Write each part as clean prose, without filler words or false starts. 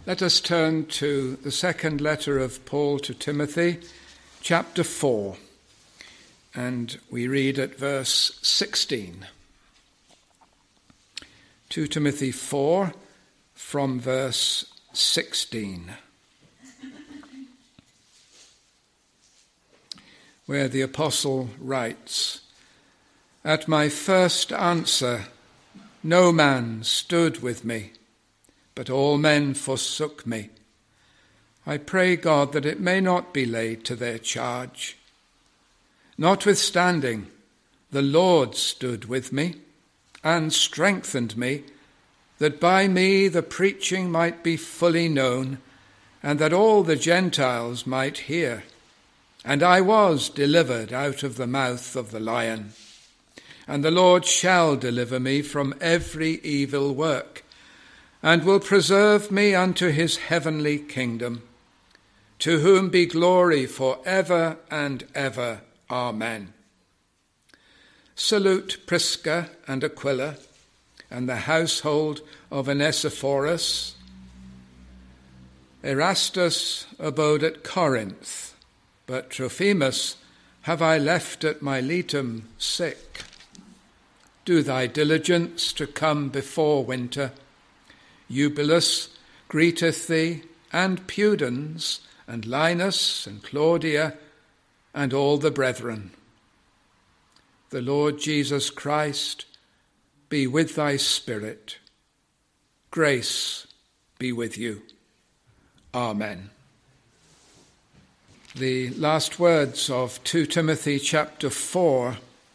Let us turn to the second letter of Paul to Timothy, chapter 4, and we read at verse 16. 2 Timothy 4 from verse 16, where the apostle writes, "At my first answer, no man stood with me, but all men forsook me. I pray God that it may not be laid to their charge. Notwithstanding, the Lord stood with me and strengthened me, that by me the preaching might be fully known, and that all the Gentiles might hear. And I was delivered out of the mouth of the lion. And the Lord shall deliver me from every evil work, and will preserve me unto his heavenly kingdom, to whom be glory for ever and ever. Amen. Salute Prisca and Aquila, and the household of Onesiphorus. Erastus abode at Corinth, but Trophimus have I left at Miletum sick. Do thy diligence to come before winter. Eubulus greeteth thee, and Pudens, and Linus, and Claudia, and all the brethren. The Lord Jesus Christ be with thy spirit. Grace be with you. Amen." The last words of 2 Timothy chapter 4,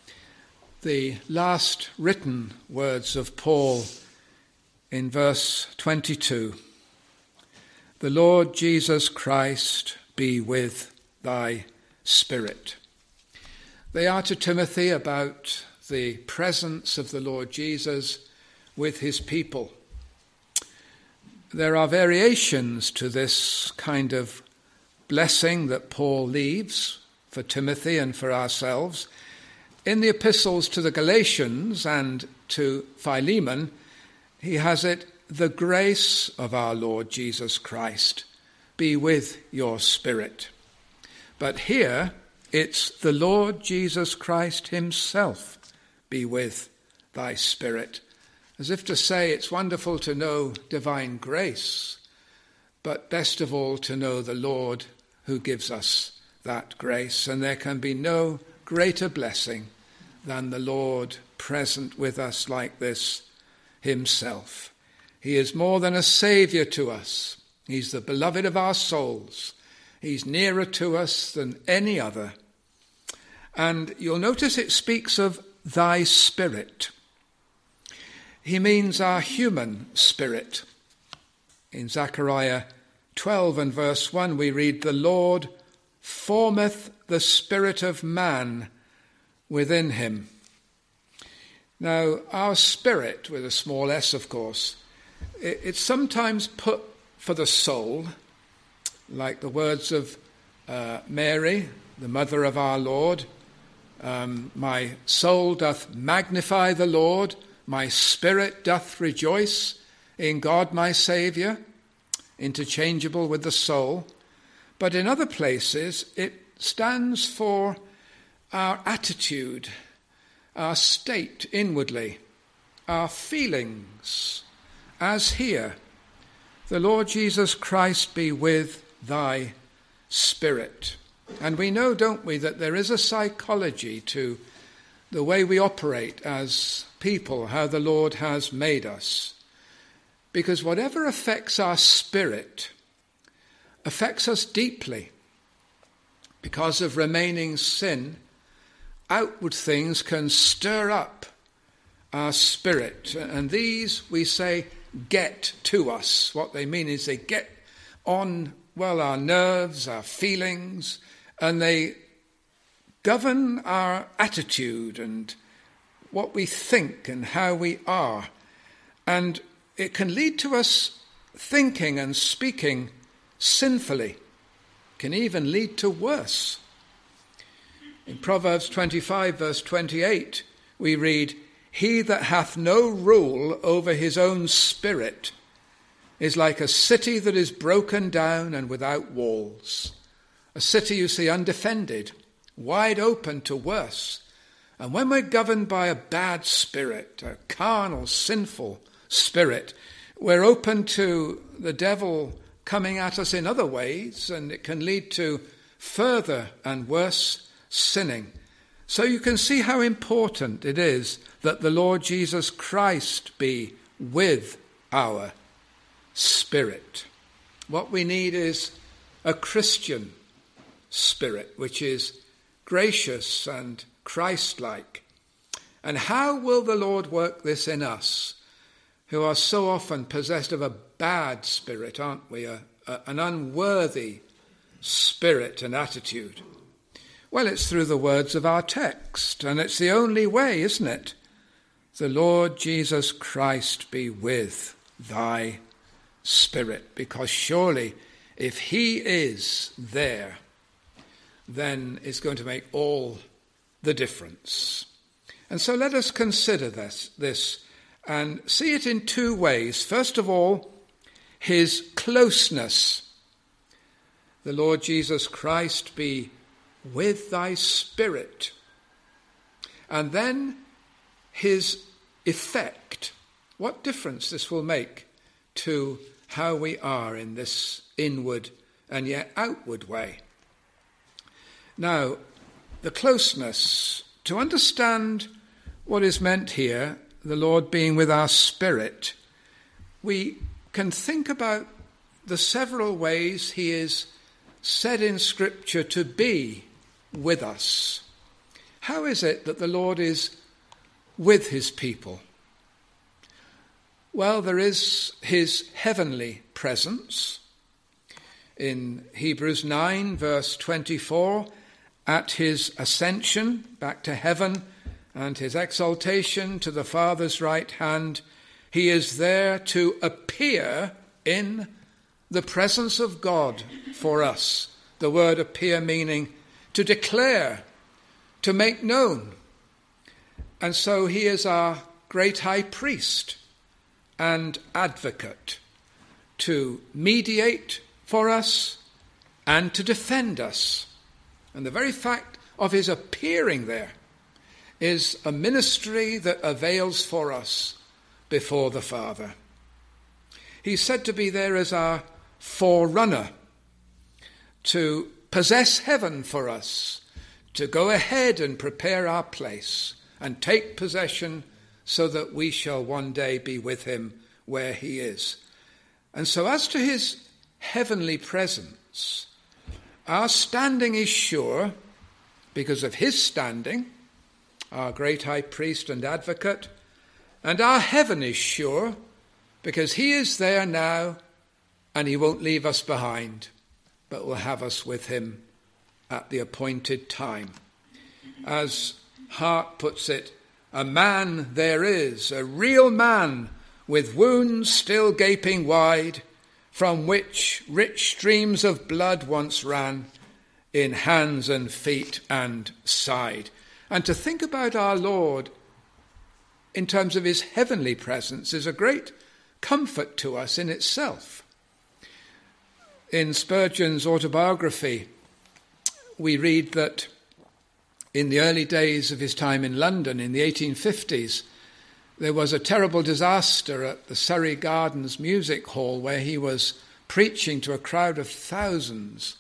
the last written words of Paul in verse 22. The Lord Jesus Christ be with thy spirit. They are to Timothy about the presence of the Lord Jesus with his people. There are variations to this kind of blessing that Paul leaves for Timothy and for ourselves. In the epistles to the Galatians and to Philemon, he has it, "The grace of our Lord Jesus Christ be with your spirit." But here, it's "the Lord Jesus Christ himself be with thy spirit," as if to say it's wonderful to know divine grace, but best of all to know the Lord who gives us that grace. And there can be no greater blessing than the Lord present with us like this himself. He is more than a saviour to us. He's the beloved of our souls. He's nearer to us than any other. And you'll notice it speaks of thy spirit. He means our human spirit. In Zechariah 12 and verse 1 we read, "The Lord formeth the spirit of man within him." Now, our spirit, with a small s, of course, it's sometimes put for the soul, like the words of Mary, the mother of our Lord. "My soul doth magnify the Lord, my spirit doth rejoice in God my Saviour," interchangeable with the soul. But in other places, it stands for our attitude, our state inwardly, our feelings, as here, "The Lord Jesus Christ be with thy spirit." And we know, don't we, that there is a psychology to the way we operate as people, how the Lord has made us. Because whatever affects our spirit affects us deeply. Because of remaining sin, outward things can stir up our spirit. And these, we say, get to us. What they mean is they get on, our nerves, our feelings, and they govern our attitude and what we think and how we are. And it can lead to us thinking and speaking sinfully. Can even lead to worse. In Proverbs 25, verse 28, we read, "He that hath no rule over his own spirit is like a city that is broken down and without walls. A city, you see, undefended, wide open to worse. And when we're governed by a bad spirit, a carnal, sinful spirit, we're open to the devil coming at us in other ways, and it can lead to further and worse sinning. So you can see how important it is that the Lord Jesus Christ be with our spirit. What we need is a Christian spirit, which is gracious and Christ-like. And how will the Lord work this in us, who are so often possessed of a bad spirit, aren't we? An unworthy spirit and attitude. Well, it's through the words of our text, and it's the only way, isn't it? The Lord Jesus Christ be with thy spirit, because surely if he is there, then it's going to make all the difference. And so let us consider this and see it in two ways. First of all, his closeness. The Lord Jesus Christ be with thy spirit. And then his effect. What difference this will make to how we are in this inward and yet outward way. Now, the closeness, to understand what is meant here, the Lord being with our spirit, we can think about the several ways he is said in Scripture to be with us. How is it that the Lord is with his people? Well, there is his heavenly presence. In Hebrews 9, verse 24, at his ascension back to heaven and his exaltation to the Father's right hand, he is there to appear in the presence of God for us. The word appear meaning to declare, to make known. And so he is our great high priest and advocate to mediate for us and to defend us. And the very fact of his appearing there is a ministry that avails for us before the Father. He's said to be there as our forerunner, to possess heaven for us, to go ahead and prepare our place and take possession so that we shall one day be with him where he is. And so as to his heavenly presence, our standing is sure because of his standing, our great high priest and advocate, and our heaven is sure because he is there now and he won't leave us behind, but will have us with him at the appointed time. As Hart puts it, a man there is, a real man with wounds still gaping wide, from which rich streams of blood once ran in hands and feet and side. And to think about our Lord in terms of his heavenly presence is a great comfort to us in itself. In Spurgeon's autobiography, we read that in the early days of his time in London in the 1850s, there was a terrible disaster at the Surrey Gardens Music Hall where he was preaching to a crowd of thousands.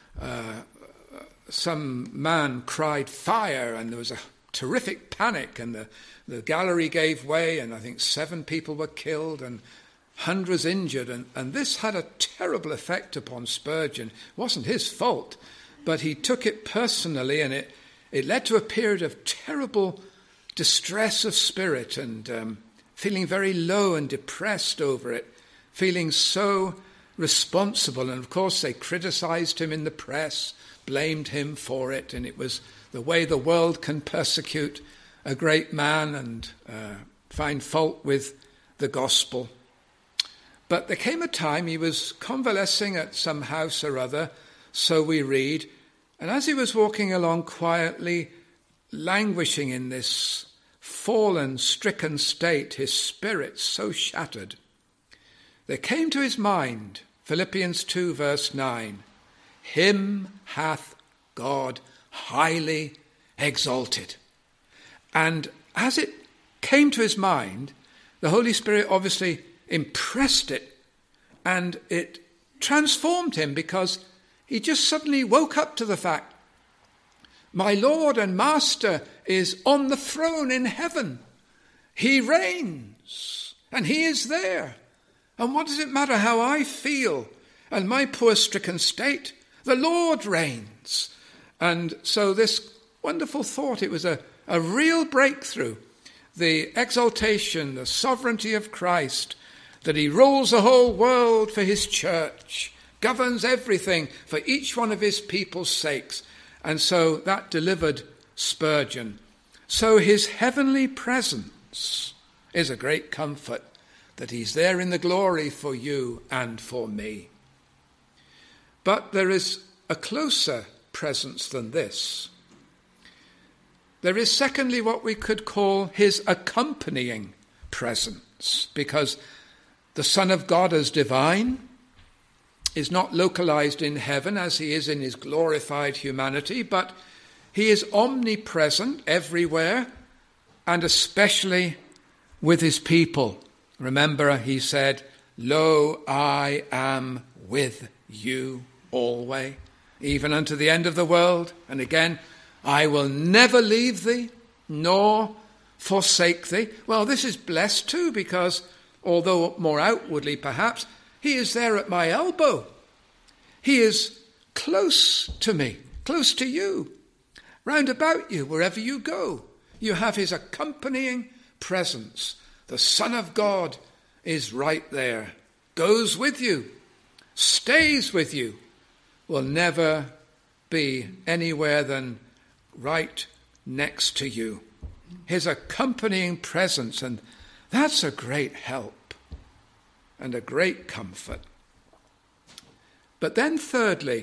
Some man cried fire and there was a terrific panic and the gallery gave way and I think 7 people were killed and hundreds injured. And this had a terrible effect upon Spurgeon. It wasn't his fault, but he took it personally, and it led to a period of terrible distress of spirit and feeling very low and depressed over it, feeling so responsible. And of course they criticized him in the press, blamed him for it, and it was the way the world can persecute a great man and find fault with the gospel. But there came a time he was convalescing at some house or other, so we read, and as he was walking along quietly, languishing in this fallen, stricken state, his spirit so shattered, there came to his mind, Philippians 2 verse 9, him hath God highly exalted. And as it came to his mind, the Holy Spirit obviously impressed it, and it transformed him, because he just suddenly woke up to the fact, my Lord and Master is on the throne in heaven. He reigns, and he is there. And what does it matter how I feel and my poor stricken state? The Lord reigns. And so this wonderful thought, it was a real breakthrough. The exaltation, the sovereignty of Christ, that he rules the whole world for his church, governs everything for each one of his people's sakes. And so that delivered Spurgeon. So his heavenly presence is a great comfort, that he's there in the glory for you and for me. But there is a closer presence than this. There is secondly what we could call his accompanying presence, because the Son of God as divine is not localized in heaven as he is in his glorified humanity, but he is omnipresent everywhere, and especially with his people. Remember, he said, lo, I am with you always, even unto the end of the world. And again, I will never leave thee, nor forsake thee. Well, this is blessed too, because although more outwardly perhaps, he is there at my elbow. He is close to me, close to you, round about you, wherever you go. You have his accompanying presence. The Son of God is right there, goes with you, stays with you, will never be anywhere than right next to you. His accompanying presence, and that's a great help and a great comfort. But then thirdly,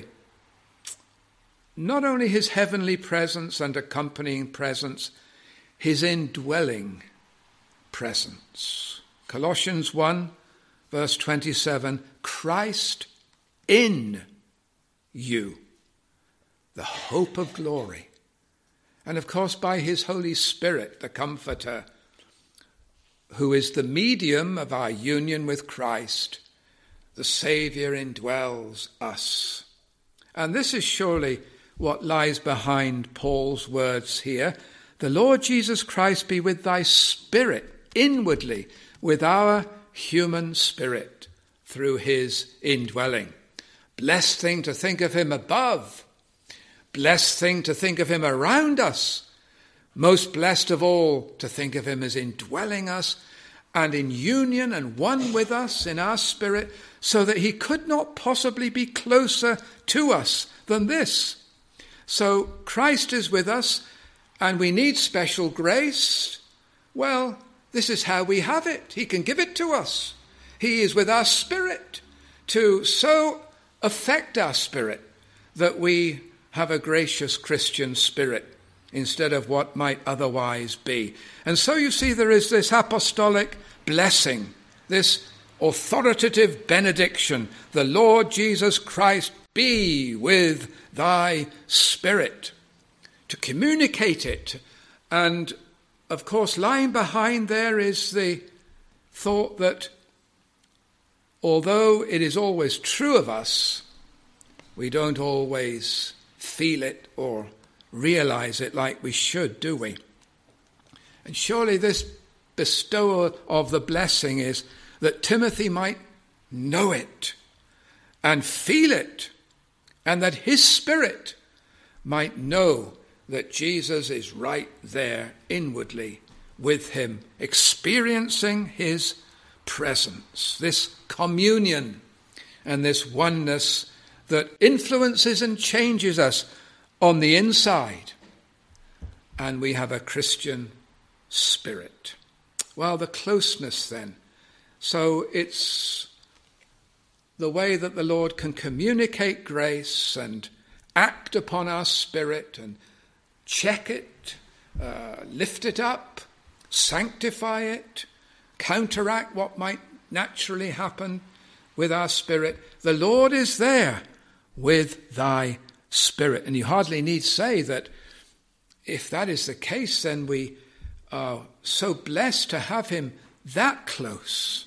not only his heavenly presence and accompanying presence, his indwelling presence. Colossians 1 verse 27, Christ in you, the hope of glory. And of course by his Holy Spirit, the Comforter, who is the medium of our union with Christ, the Saviour indwells us. And this is surely what lies behind Paul's words here. The Lord Jesus Christ be with thy spirit, inwardly, with our human spirit, through his indwelling. Blessed thing to think of him above. Blessed thing to think of him around us. Most blessed of all to think of him as indwelling us and in union and one with us in our spirit, so that he could not possibly be closer to us than this. So Christ is with us, and we need special grace. Well, this is how we have it. He can give it to us. He is with our spirit to so affect our spirit that we have a gracious Christian spirit instead of what might otherwise be. And so you see there is this apostolic blessing, this authoritative benediction. The Lord Jesus Christ be with thy spirit. To communicate it. And of course lying behind there is the thought that although it is always true of us, we don't always feel it or realize it like we should, do we? And surely this bestowal of the blessing is that Timothy might know it and feel it, and that his spirit might know that Jesus is right there inwardly with him, experiencing his presence, this communion and this oneness that influences and changes us on the inside. And we have a Christian spirit. Well, the closeness then. So it's the way that the Lord can communicate grace and act upon our spirit and check it, lift it up, sanctify it, counteract what might naturally happen, with our spirit. The Lord is there with thy spirit. And you hardly need say that if that is the case, then we are so blessed to have him that close.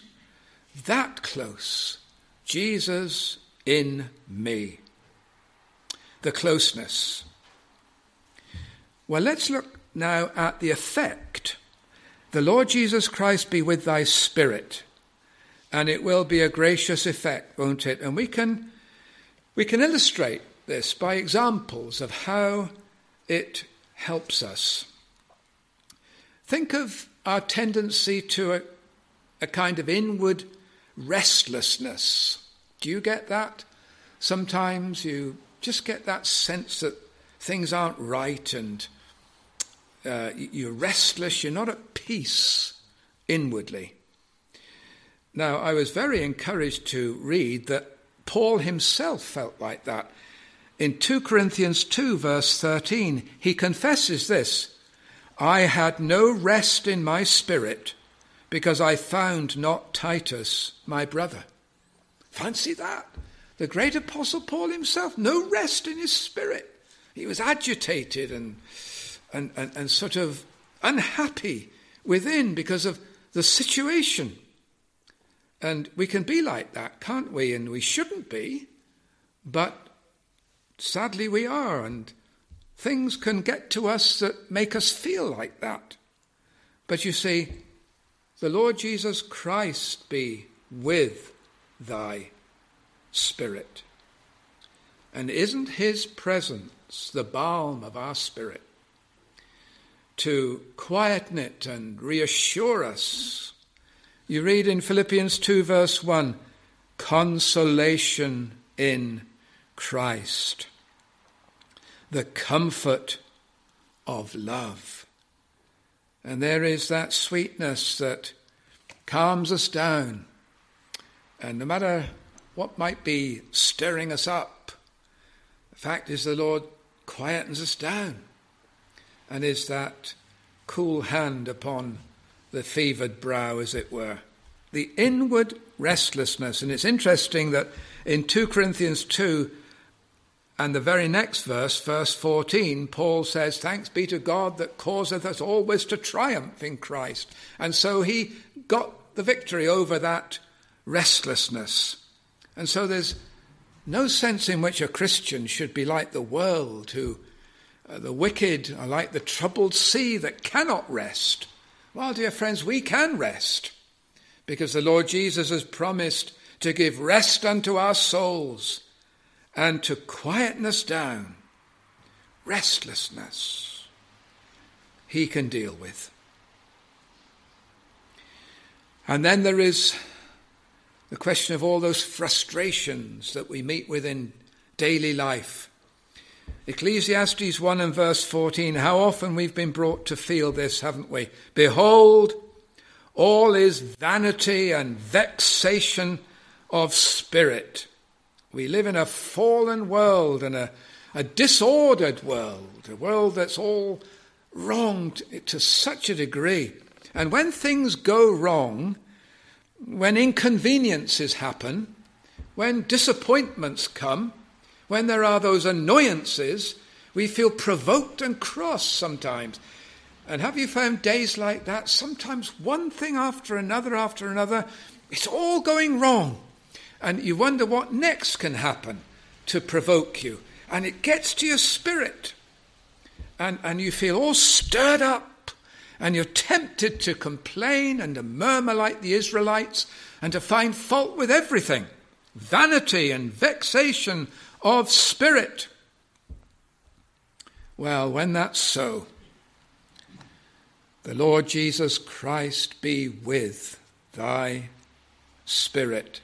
Jesus in me. The closeness. Well, let's look now at the effect. The Lord Jesus Christ be with thy spirit. And it will be a gracious effect, won't it? And we can illustrate this by examples of how it helps us. Think of our tendency to a kind of inward restlessness. Do you get that? Sometimes you just get that sense that things aren't right and you're restless, you're not at peace inwardly. Now, I was very encouraged to read that Paul himself felt like that. In 2 Corinthians 2, verse 13, he confesses this: I had no rest in my spirit because I found not Titus, my brother. Fancy that. The great Apostle Paul himself, no rest in his spirit. He was agitated and sort of unhappy within because of the situation. And we can be like that, can't we? And we shouldn't be, but sadly we are, and things can get to us that make us feel like that. But you see, the Lord Jesus Christ be with thy spirit. And isn't his presence the balm of our spirit to quieten it and reassure us? You read in Philippians 2 verse 1, consolation in Christ, the comfort of love. And there is that sweetness that calms us down. And no matter what might be stirring us up, the fact is the Lord quietens us down and is that cool hand upon the fevered brow, as it were. The inward restlessness. And it's interesting that in 2 Corinthians 2 and the very next verse, verse 14, Paul says, thanks be to God that causeth us always to triumph in Christ. And so he got the victory over that restlessness. And so there's no sense in which a Christian should be like the world, who the wicked are like the troubled sea that cannot rest. Well, dear friends, we can rest because the Lord Jesus has promised to give rest unto our souls and to quieten us down. Restlessness he can deal with. And then there is the question of all those frustrations that we meet with in daily life. Ecclesiastes 1 and verse 14, how often we've been brought to feel this, haven't we? Behold, all is vanity and vexation of spirit. We live in a fallen world and a disordered world, a world that's all wrong to such a degree. And when things go wrong, when inconveniences happen, when disappointments come, when there are those annoyances, we feel provoked and cross sometimes. And have you found days like that? Sometimes one thing after another, it's all going wrong. And you wonder what next can happen to provoke you. And it gets to your spirit. And you feel all stirred up. And you're tempted to complain and to murmur like the Israelites and to find fault with everything. Vanity and vexation of spirit. Well, when that's so, the Lord Jesus Christ be with thy spirit,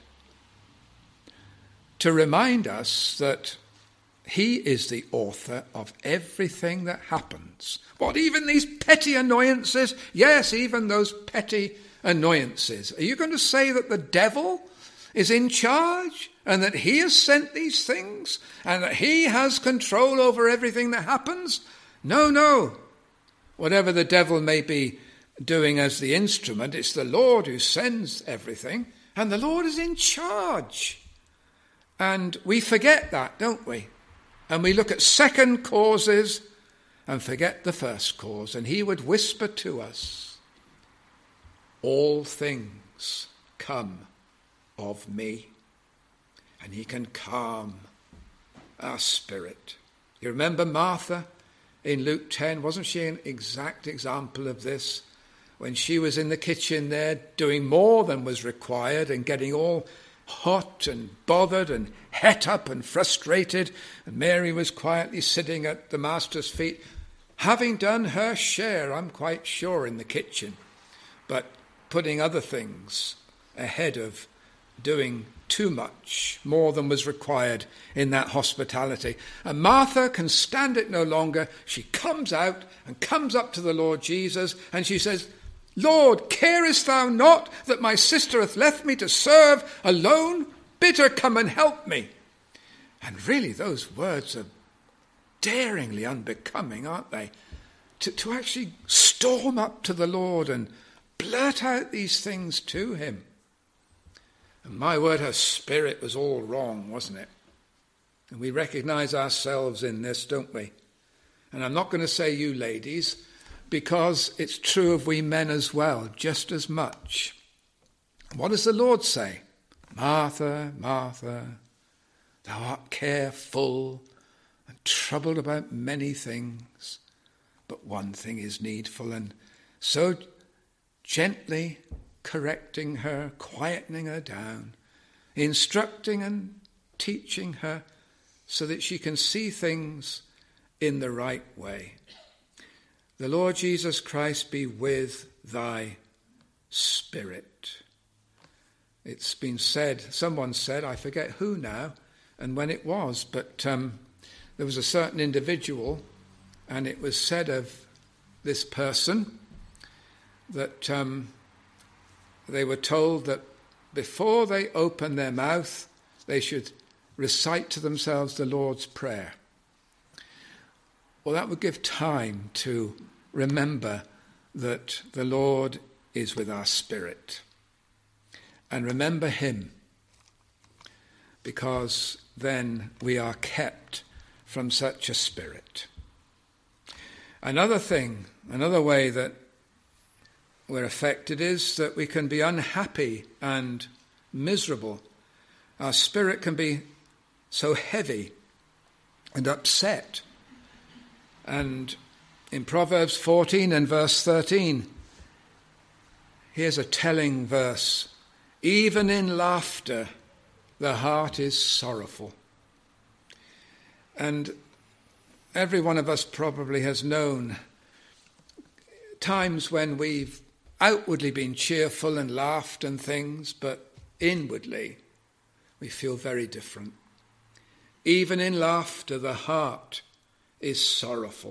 to remind us that he is the author of everything that happens. What, even these petty annoyances? Yes, even those petty annoyances. Are you going to say that the devil is in charge and that he has sent these things and that he has control over everything that happens? No. Whatever the devil may be doing as the instrument, it's the Lord who sends everything. And the Lord is in charge. And we forget that, don't we? And we look at second causes and forget the first cause. And he would whisper to us, all things come of me. And he can calm our spirit. You remember Martha in Luke 10? Wasn't she an exact example of this? When she was in the kitchen there doing more than was required and getting all hot and bothered and het up and frustrated, and Mary was quietly sitting at the master's feet, having done her share, I'm quite sure, in the kitchen, but putting other things ahead of doing too much, more than was required in that hospitality. And Martha can stand it no longer. She comes out and comes up to the Lord Jesus, and she says, Lord, carest thou not that my sister hath left me to serve alone? Bid her come and help me. And really those words are daringly unbecoming, aren't they? To actually storm up to the Lord and blurt out these things to him. And my word, her spirit was all wrong, wasn't it? And we recognize ourselves in this, don't we? And I'm not going to say you ladies, because it's true of we men as well, just as much. What does the Lord say? Martha, Martha, thou art careful and troubled about many things, but one thing is needful. And so gently correcting her, quietening her down, instructing and teaching her so that she can see things in the right way. The Lord Jesus Christ be with thy spirit. It's been said, someone said, I forget who now and when it was, but there was a certain individual, and it was said of this person that they were told that before they open their mouth, they should recite to themselves the Lord's Prayer. Well, that would give time to remember that the Lord is with our spirit. And remember him, because then we are kept from such a spirit. Another way that we're affected is that we can be unhappy and miserable. Our spirit can be so heavy and upset. And in Proverbs 14 and verse 13, here's a telling verse. Even in laughter, the heart is sorrowful. And every one of us probably has known times when we've outwardly been cheerful and laughed and things, but inwardly we feel very different. Even in laughter, the heart is sorrowful.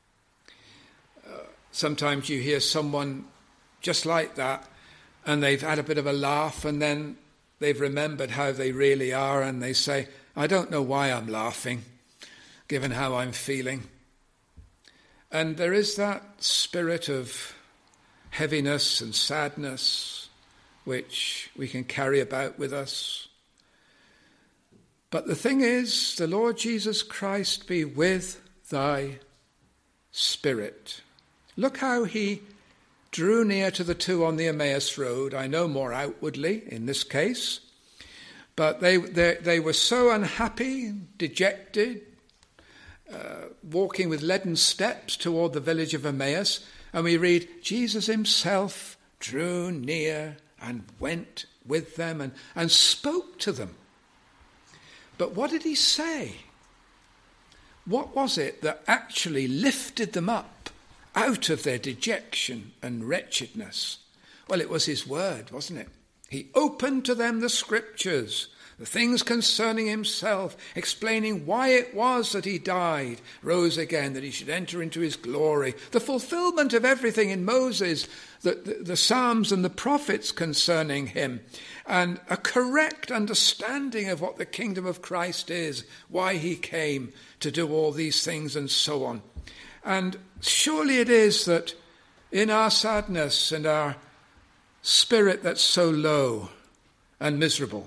Sometimes you hear someone just like that, and they've had a bit of a laugh, and then they've remembered how they really are, and they say, I don't know why I'm laughing, given how I'm feeling. And there is that spirit of heaviness and sadness which we can carry about with us. But the thing is, the Lord Jesus Christ be with thy spirit. Look how he drew near to the two on the Emmaus Road. I know more outwardly in this case, but they were so unhappy, dejected, walking with leaden steps toward the village of Emmaus. And we read, Jesus himself drew near and went with them and spoke to them. But what did he say? What was it that actually lifted them up out of their dejection and wretchedness? Well, it was his word, wasn't it? He opened to them the scriptures, the things concerning himself, explaining why it was that he died, rose again, that he should enter into his glory, the fulfillment of everything in Moses, the Psalms and the prophets concerning him, and a correct understanding of what the kingdom of Christ is, why he came to do all these things and so on. And surely it is that in our sadness and our spirit that's so low, and miserable.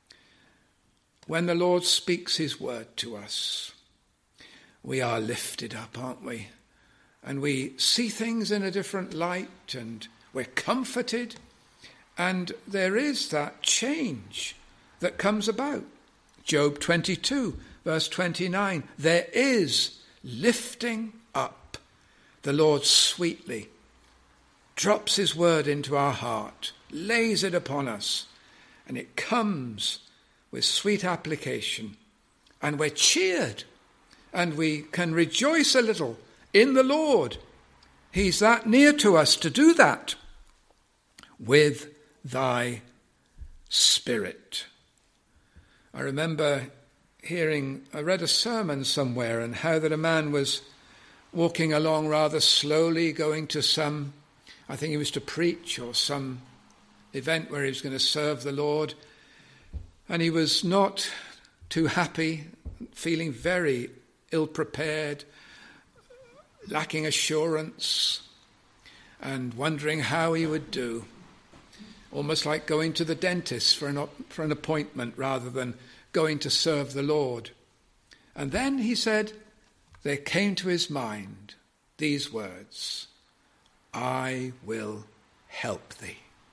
When the Lord speaks his word to us, we are lifted up, aren't we? And we see things in a different light, and we're comforted, and there is that change that comes about. Job 22, verse 29, there is lifting up. The Lord sweetly drops his word into our heart, lays it upon us, and it comes with sweet application, and we're cheered, and we can rejoice a little in the Lord. He's that near to us to do that. With thy Spirit. I remember I read a sermon somewhere, and how that a man was walking along rather slowly, going to I think he was to preach or some event where he was going to serve the Lord, and he was not too happy, feeling very ill-prepared, lacking assurance, and wondering how he would do. Almost like going to the dentist for an appointment rather than going to serve the Lord. And then he said, there came to his mind these words, I will help thee.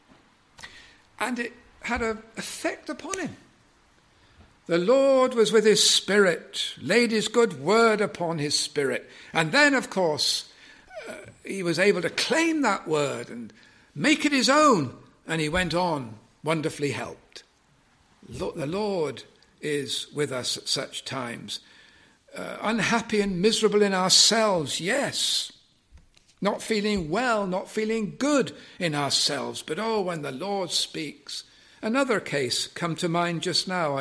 And it had an effect upon him. The Lord was with his spirit, laid his good word upon his spirit. And then, of course, he was able to claim that word and make it his own. And he went on, wonderfully helped. The Lord is with us at such times. Unhappy and miserable in ourselves, yes. Not feeling well, not feeling good in ourselves. But when the Lord speaks. Another case come to mind just now.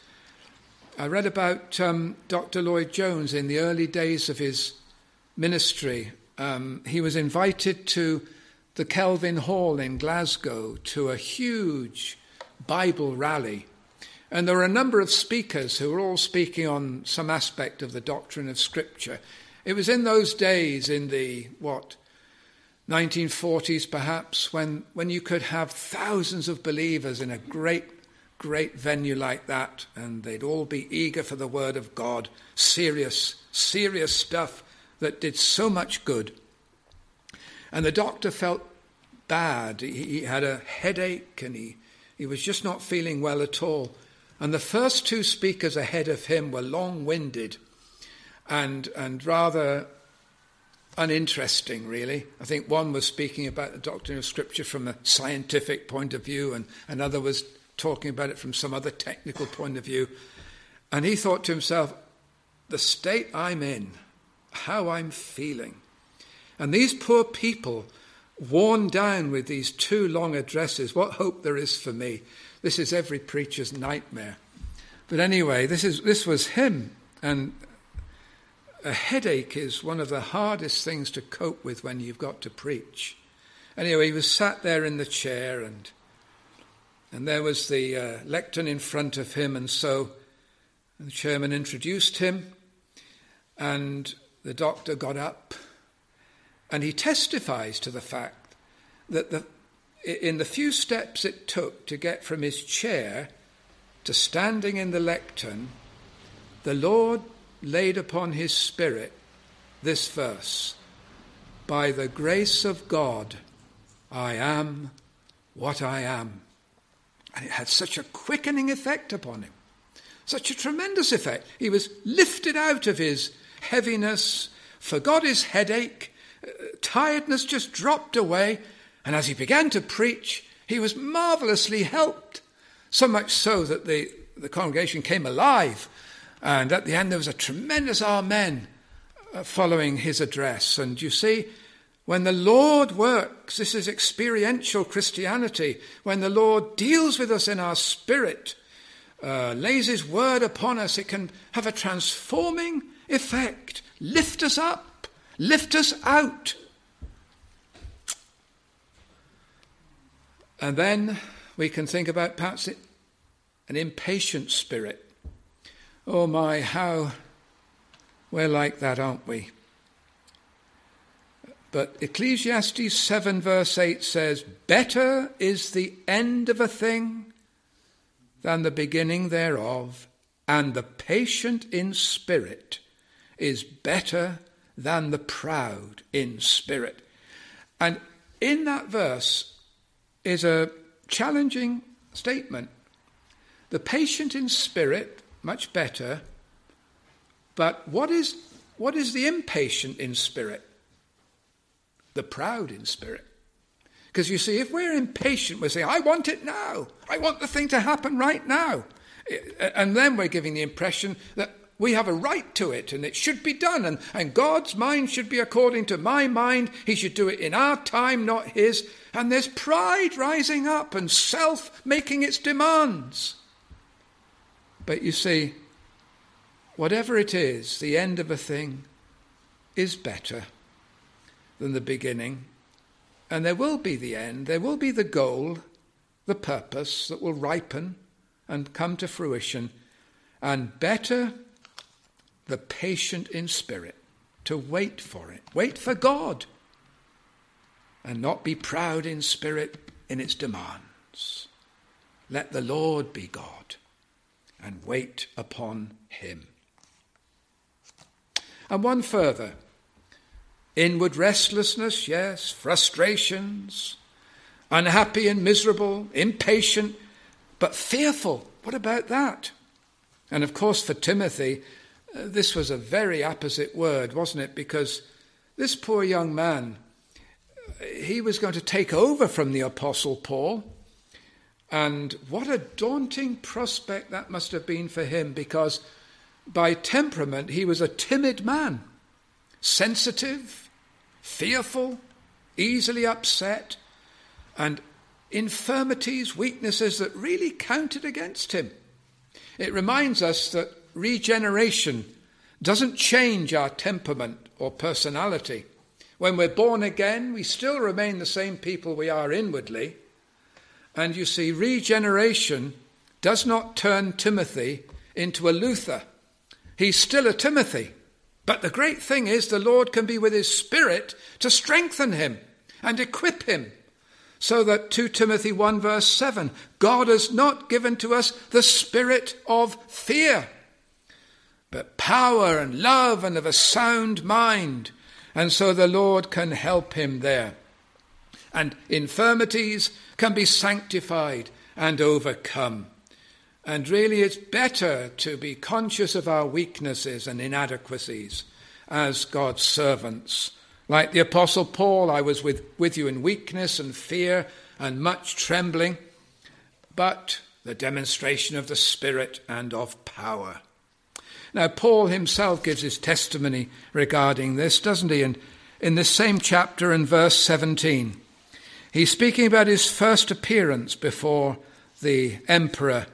I read about Dr. Lloyd Jones in the early days of his ministry. He was invited to the Kelvin Hall in Glasgow to a huge Bible rally. And there were a number of speakers who were all speaking on some aspect of the doctrine of Scripture. It was in those days, in the, 1940s perhaps, when you could have thousands of believers in a great venue like that, and they'd all be eager for the word of God, serious stuff that did so much good. And the doctor felt bad. He had a headache, and he was just not feeling well at all. And the first two speakers ahead of him were long-winded and rather uninteresting, really. I think one was speaking about the doctrine of Scripture from a scientific point of view, and another was talking about it from some other technical point of view. And he thought to himself, the state I'm in, how I'm feeling. And these poor people, worn down with these two long addresses, what hope there is for me. This is every preacher's nightmare. But anyway, this was him. And a headache is one of the hardest things to cope with when you've got to preach. Anyway, he was sat there in the chair, and there was the lectern in front of him, and so the chairman introduced him, and the doctor got up, and he testifies to the fact that in the few steps it took to get from his chair to standing in the lectern, the Lord laid upon his spirit this verse, by the grace of God, I am what I am. And it had such a quickening effect upon him, such a tremendous effect. He was lifted out of his heaviness, forgot his headache, tiredness just dropped away, and as he began to preach, he was marvelously helped, so much so that the congregation came alive, and at the end there was a tremendous amen following his address. And you see, when the Lord works, this is experiential Christianity, when the Lord deals with us in our spirit, lays his word upon us, it can have a transforming effect, lift us up, lift us out. And then we can think about perhaps an impatient spirit. Oh my, how we're like that, aren't we? But Ecclesiastes 7 verse 8 says, better is the end of a thing than the beginning thereof, and the patient in spirit is better than the proud in spirit. And in that verse is a challenging statement. The patient in spirit, much better, but what is the impatient in spirit? The proud in spirit. Because you see, if we're impatient, we're saying, I want it now. I want the thing to happen right now. And then we're giving the impression that we have a right to it and it should be done. And God's mind should be according to my mind. He should do it in our time, not his. And there's pride rising up and self making its demands. But you see, whatever it is, the end of a thing is better than the beginning. And there will be the end, there will be the goal, the purpose that will ripen and come to fruition. And better the patient in spirit, to wait for it. Wait for God. And not be proud in spirit in its demands. Let the Lord be God and wait upon him. And one further. Inward restlessness, yes, frustrations, unhappy and miserable, impatient, but fearful. What about that? And of course for Timothy, this was a very apposite word, wasn't it? Because this poor young man, he was going to take over from the Apostle Paul. And what a daunting prospect that must have been for him, because by temperament he was a timid man, sensitive, fearful, easily upset, and infirmities, weaknesses that really counted against him. It reminds us that regeneration doesn't change our temperament or personality. When we're born again, we still remain the same people we are inwardly. And you see, regeneration does not turn Timothy into a Luther. He's still a Timothy. But the great thing is the Lord can be with his Spirit to strengthen him and equip him. So that 2 Timothy 1 verse 7, God has not given to us the spirit of fear, but power and love and of a sound mind. And so the Lord can help him there. And infirmities can be sanctified and overcome. And really it's better to be conscious of our weaknesses and inadequacies as God's servants. Like the Apostle Paul, I was with you in weakness and fear and much trembling, but the demonstration of the Spirit and of power. Now, Paul himself gives his testimony regarding this, doesn't he? And in this same chapter in verse 17, he's speaking about his first appearance before the emperor.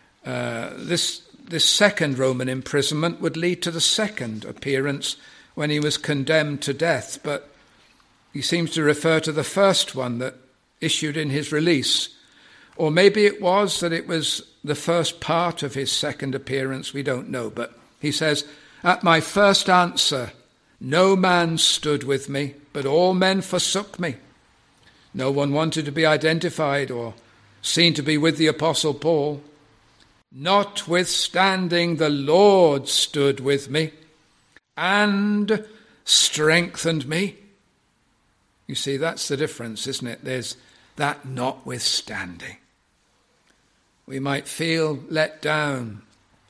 This second Roman imprisonment would lead to the second appearance when he was condemned to death, but he seems to refer to the first one that issued in his release. Or maybe it was that it was the first part of his second appearance, we don't know. But he says, at my first answer, no man stood with me, but all men forsook me. No one wanted to be identified or seen to be with the Apostle Paul. Notwithstanding, the Lord stood with me and strengthened me. You see, that's the difference, isn't it? There's that notwithstanding. We might feel let down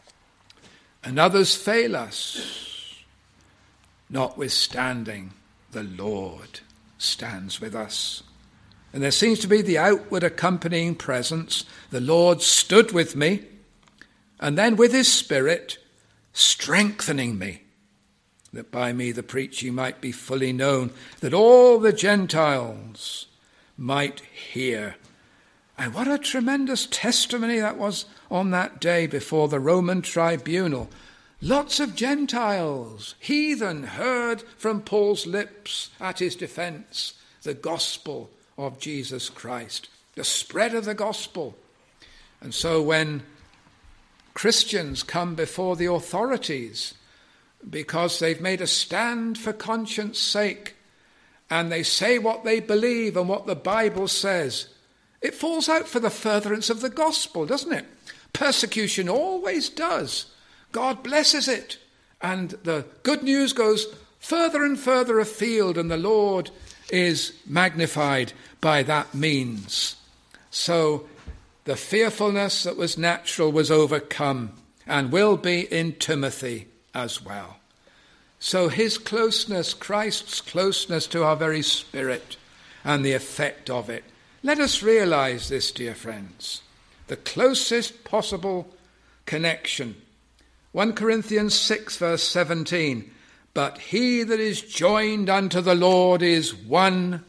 and others fail us. Notwithstanding, the Lord stands with us. And there seems to be the outward accompanying presence. The Lord stood with me, and then with his Spirit strengthening me, that by me the preaching might be fully known, that all the Gentiles might hear. And what a tremendous testimony that was on that day before the Roman tribunal. Lots of Gentiles, heathen, heard from Paul's lips at his defense the gospel of Jesus Christ, the spread of the gospel. And so when Christians come before the authorities because they've made a stand for conscience sake and they say what they believe and what the Bible says, it falls out for the furtherance of the gospel, doesn't it? Persecution always does. God blesses it. And the good news goes further and further afield, and the Lord is magnified by that means. So the fearfulness that was natural was overcome and will be in Timothy as well. So his closeness, Christ's closeness to our very spirit and the effect of it. Let us realize this, dear friends, the closest possible connection. 1 Corinthians 6 verse 17, but he that is joined unto the Lord is one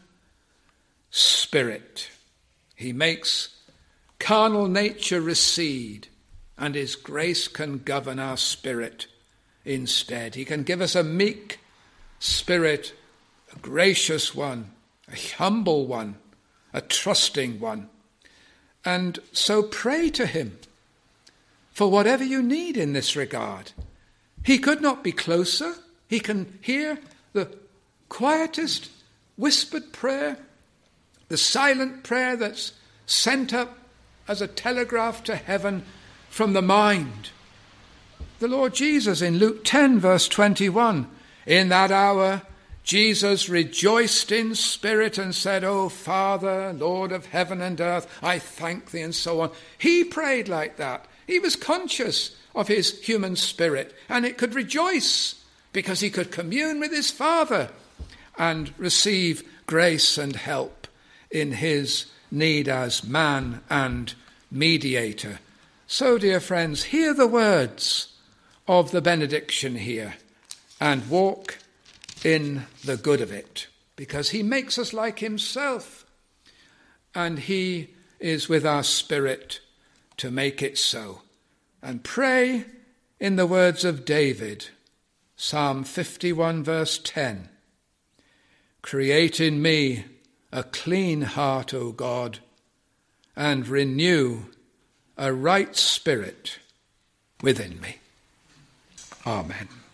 spirit. He makes carnal nature recede, and his grace can govern our spirit instead. He can give us a meek spirit, a gracious one, a humble one, a trusting one. And so pray to him for whatever you need in this regard. He could not be closer. He can hear the quietest whispered prayer, the silent prayer that's sent up as a telegraph to heaven from the mind. The Lord Jesus in Luke 10 verse 21, in that hour Jesus rejoiced in spirit and said, O Father, Lord of heaven and earth, I thank thee, and so on. He prayed like that. He was conscious of his human spirit, and it could rejoice because he could commune with his Father and receive grace and help in his need as man and mediator. So, dear friends, hear the words of the benediction here and walk in the good of it, because he makes us like himself, and he is with our spirit to make it so. And pray in the words of David, Psalm 51 verse 10, create in me a clean heart, O God, and renew a right spirit within me. Amen.